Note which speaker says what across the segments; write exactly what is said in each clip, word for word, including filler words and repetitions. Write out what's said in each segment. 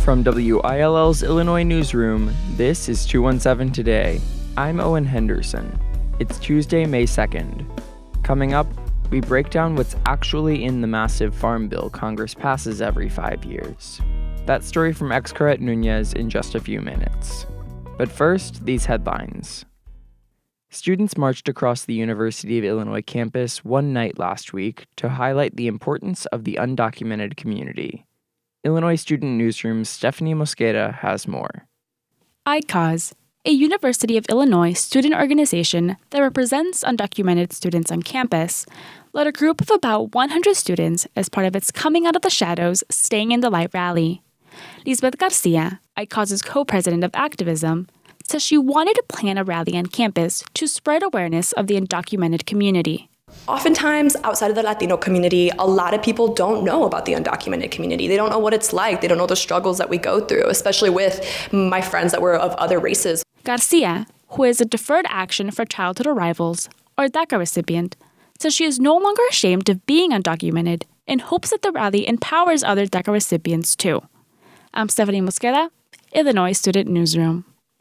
Speaker 1: From W I L L's Illinois Newsroom, this is two one seven Today. I'm Owen Henderson. It's Tuesday, May second. Coming up, we break down what's actually in the massive farm bill Congress passes every five years. That story from Xcaret Nunez in just a few minutes. But first, these headlines. Students marched across the University of Illinois campus one night last week to highlight the importance of the undocumented community. Illinois Student Newsroom's Stephanie Mosqueda has more.
Speaker 2: I C A U S, a University of Illinois student organization that represents undocumented students on campus, led a group of about one hundred students as part of its Coming Out of the Shadows, Staying in the Light rally. Lisbeth Garcia, I C A U S's co-president of activism, says she wanted to plan a rally on campus to spread awareness of the undocumented community.
Speaker 3: Oftentimes, outside of the Latino community, a lot of people don't know about the undocumented community. They don't know what it's like. They don't know the struggles that we go through, especially with my friends that were of other races.
Speaker 2: Garcia, who is a Deferred Action for Childhood Arrivals, or DACA recipient, says she is no longer ashamed of being undocumented and hopes that the rally empowers other DACA recipients too. I'm Stephanie Mosqueda, Illinois Student Newsroom.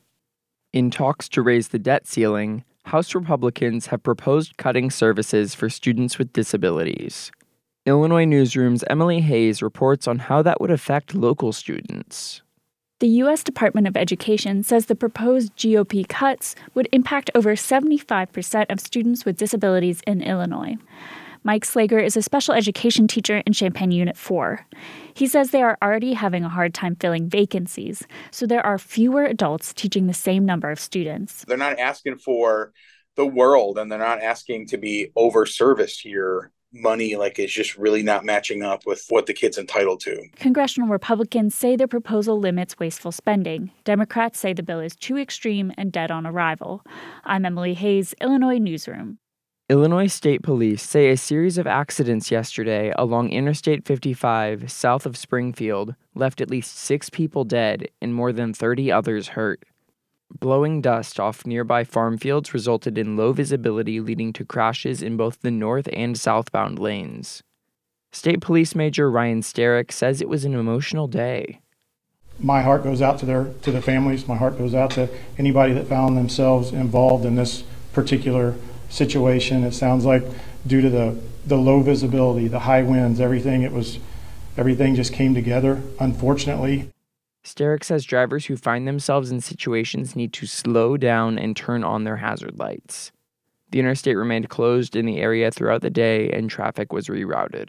Speaker 1: In talks to raise the debt ceiling, House Republicans have proposed cutting services for students with disabilities. Illinois Newsroom's Emily Hayes reports on how that would affect local students.
Speaker 4: The U S Department of Education says the proposed G O P cuts would impact over seventy-five percent of students with disabilities in Illinois. Mike Slager is a special education teacher in Champaign Unit four. He says they are already having a hard time filling vacancies, so there are fewer adults teaching the same number of students.
Speaker 5: They're not asking for the world, and they're not asking to be over-serviced here. Money like is just really not matching up with what the kid's entitled to.
Speaker 4: Congressional Republicans say their proposal limits wasteful spending. Democrats say the bill is too extreme and dead on arrival. I'm Emily Hayes, Illinois Newsroom.
Speaker 1: Illinois State Police say a series of accidents yesterday along Interstate fifty-five south of Springfield left at least six people dead and more than thirty others hurt. Blowing dust off nearby farm fields resulted in low visibility, leading to crashes in both the north and southbound lanes. State Police Major Ryan Starrick says it was an emotional day.
Speaker 6: My heart goes out to their to the families. My heart goes out to anybody that found themselves involved in this particular situation. It sounds like due to the, the low visibility, the high winds, everything, it was everything just came together, unfortunately.
Speaker 1: Starrick says drivers who find themselves in situations need to slow down and turn on their hazard lights. The interstate remained closed in the area throughout the day and traffic was rerouted.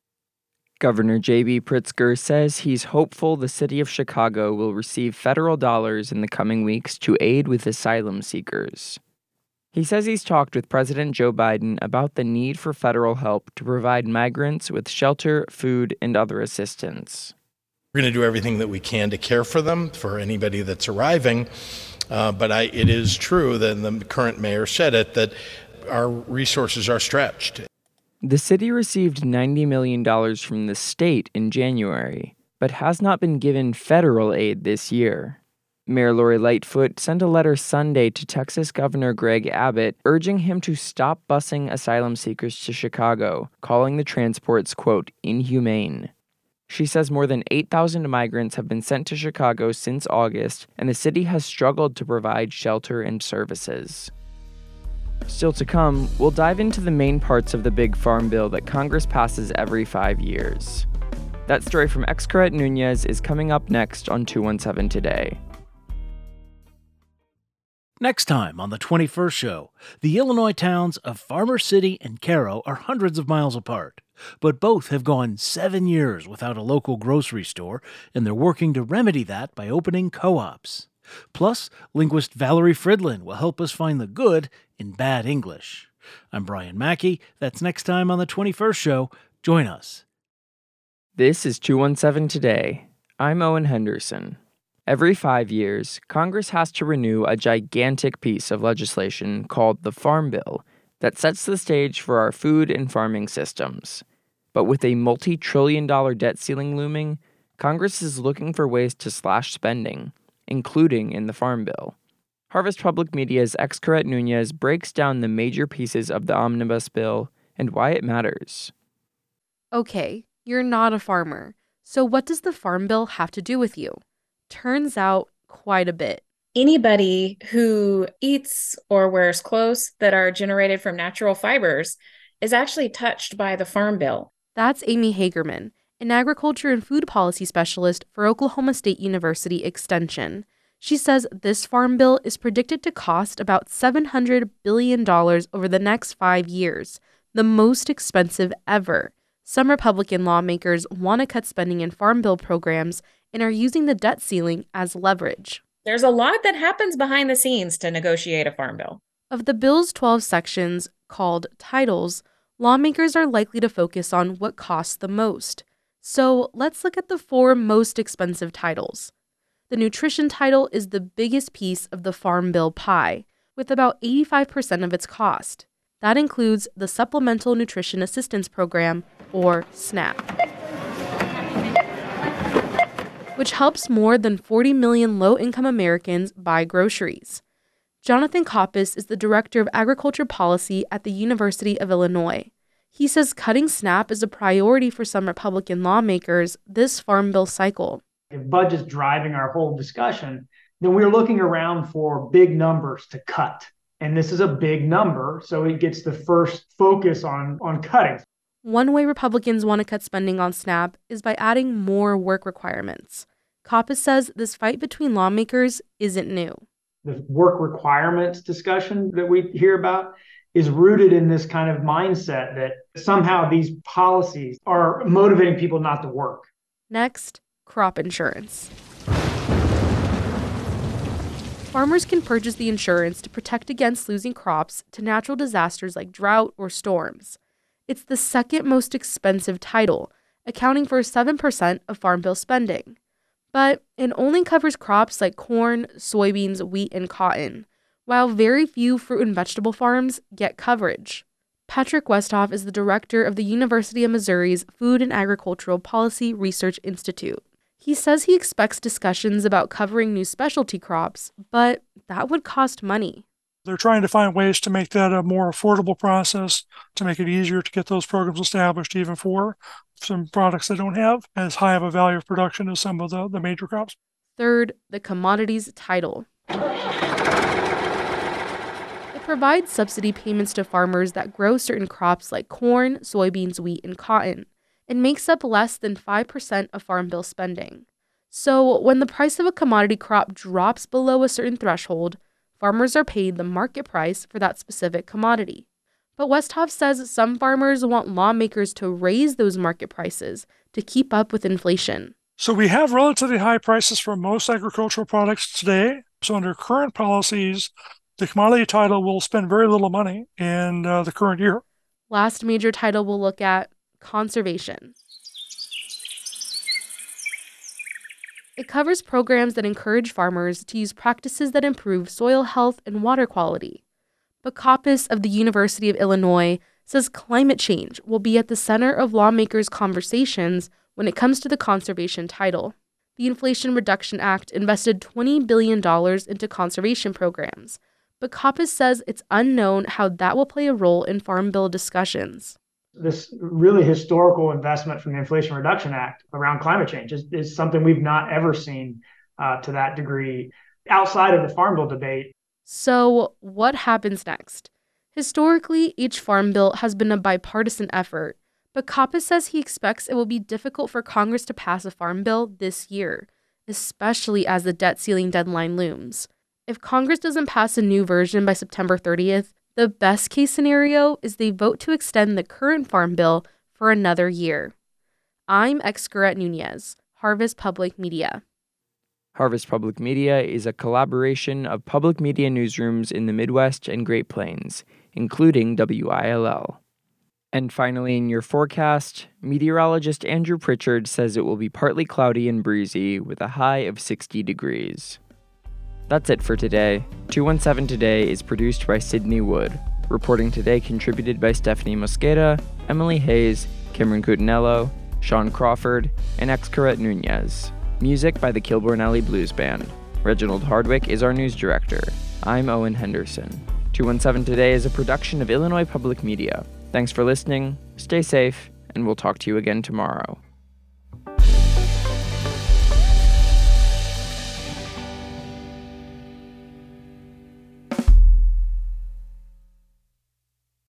Speaker 1: Governor J B Pritzker says he's hopeful the city of Chicago will receive federal dollars in the coming weeks to aid with asylum seekers. He says he's talked with President Joe Biden about the need for federal help to provide migrants with shelter, food, and other assistance.
Speaker 7: We're going to do everything that we can to care for them, for anybody that's arriving. Uh, but I, it is true that the current mayor said it, that our resources are stretched.
Speaker 1: The city received ninety million dollars from the state in January, but has not been given federal aid this year. Mayor Lori Lightfoot sent a letter Sunday to Texas Governor Greg Abbott urging him to stop busing asylum seekers to Chicago, calling the transports, quote, inhumane. She says more than eight thousand migrants have been sent to Chicago since August, and the city has struggled to provide shelter and services. Still to come, we'll dive into the main parts of the big farm bill that Congress passes every five years. That story from Xcaret Nunez is coming up next on two one seven Today.
Speaker 8: Next time on the twenty-first show, the Illinois towns of Farmer City and Cairo are hundreds of miles apart, but both have gone seven years without a local grocery store, and they're working to remedy that by opening co-ops. Plus, linguist Valerie Fridlin will help us find the good in bad English. I'm Brian Mackey. That's next time on the twenty-first show. Join us.
Speaker 1: This is two one seven Today. I'm Owen Henderson. Every five years, Congress has to renew a gigantic piece of legislation called the Farm Bill that sets the stage for our food and farming systems. But with a multi-trillion dollar debt ceiling looming, Congress is looking for ways to slash spending, including in the Farm Bill. Harvest Public Media's Xcaret Nunez breaks down the major pieces of the omnibus bill and why it matters.
Speaker 9: Okay, you're not a farmer, So what does the Farm Bill have to do with you? Turns out quite a bit.
Speaker 10: Anybody who eats or wears clothes that are generated from natural fibers is actually touched by the Farm Bill.
Speaker 9: That's Amy Hagerman, an agriculture and food policy specialist for Oklahoma State University Extension. She says this Farm Bill is predicted to cost about seven hundred billion dollars over the next five years, the most expensive ever. Some Republican lawmakers want to cut spending in Farm Bill programs and are using the debt ceiling as leverage.
Speaker 10: There's a lot that happens behind the scenes to negotiate a Farm Bill.
Speaker 9: Of the bill's twelve sections, called titles, lawmakers are likely to focus on what costs the most. So let's look at the four most expensive titles. The nutrition title is the biggest piece of the Farm Bill pie, with about eighty-five percent of its cost. That includes the Supplemental Nutrition Assistance Program, or SNAP, which helps more than forty million low-income Americans buy groceries. Jonathan Koppes is the Director of Agriculture Policy at the University of Illinois. He says cutting SNAP is a priority for some Republican lawmakers this Farm Bill cycle.
Speaker 11: If budget's driving our whole discussion, then we're looking around for big numbers to cut. And this is a big number, so it gets the first focus on, on cutting.
Speaker 9: One way Republicans want to cut spending on SNAP is by adding more work requirements. Koppes says this fight between lawmakers isn't new.
Speaker 11: The work requirements discussion that we hear about is rooted in this kind of mindset that somehow these policies are motivating people not to work.
Speaker 9: Next, crop insurance. Farmers can purchase the insurance to protect against losing crops to natural disasters like drought or storms. It's the second most expensive title, accounting for seven percent of Farm Bill spending. But it only covers crops like corn, soybeans, wheat, and cotton, while very few fruit and vegetable farms get coverage. Patrick Westhoff is the director of the University of Missouri's Food and Agricultural Policy Research Institute. He says he expects discussions about covering new specialty crops, but that would cost money.
Speaker 12: They're trying to find ways to make that a more affordable process, to make it easier to get those programs established, even for some products that don't have as high of a value of production as some of the, the major crops.
Speaker 9: Third, the commodities title. It provides subsidy payments to farmers that grow certain crops like corn, soybeans, wheat, and cotton. It makes up less than five percent of Farm Bill spending. So when the price of a commodity crop drops below a certain threshold, farmers are paid the market price for that specific commodity. But Westhoff says some farmers want lawmakers to raise those market prices to keep up with inflation.
Speaker 12: So we have relatively high prices for most agricultural products today. So under current policies, the commodity title will spend very little money in uh, the current year.
Speaker 9: Last major title we'll look at, conservation. It covers programs that encourage farmers to use practices that improve soil health and water quality. But Koppes of the University of Illinois says climate change will be at the center of lawmakers' conversations when it comes to the conservation title. The Inflation Reduction Act invested twenty billion dollars into conservation programs, but Koppes says it's unknown how that will play a role in Farm Bill discussions.
Speaker 11: This really historical investment from the Inflation Reduction Act around climate change is, is something we've not ever seen uh, to that degree outside of the Farm Bill debate.
Speaker 9: So what happens next? Historically, each Farm Bill has been a bipartisan effort, but Koppes says he expects it will be difficult for Congress to pass a Farm Bill this year, especially as the debt ceiling deadline looms. If Congress doesn't pass a new version by September thirtieth, the best case scenario is they vote to extend the current Farm Bill for another year. I'm Xcaret Nunez, Harvest Public Media.
Speaker 1: Harvest Public Media is a collaboration of public media newsrooms in the Midwest and Great Plains, including W I L L. And finally, in your forecast, meteorologist Andrew Pritchard says it will be partly cloudy and breezy with a high of sixty degrees. That's it for today. two one seven Today is produced by Sydney Wood. Reporting today contributed by Stephanie Mosqueda, Emily Hayes, Cameron Cutinello, Sean Crawford, and Xcaret Nunez. Music by the Kilbourne Alley Blues Band. Reginald Hardwick is our news director. I'm Owen Henderson. two one seven Today is a production of Illinois Public Media. Thanks for listening, stay safe, and we'll talk to you again tomorrow.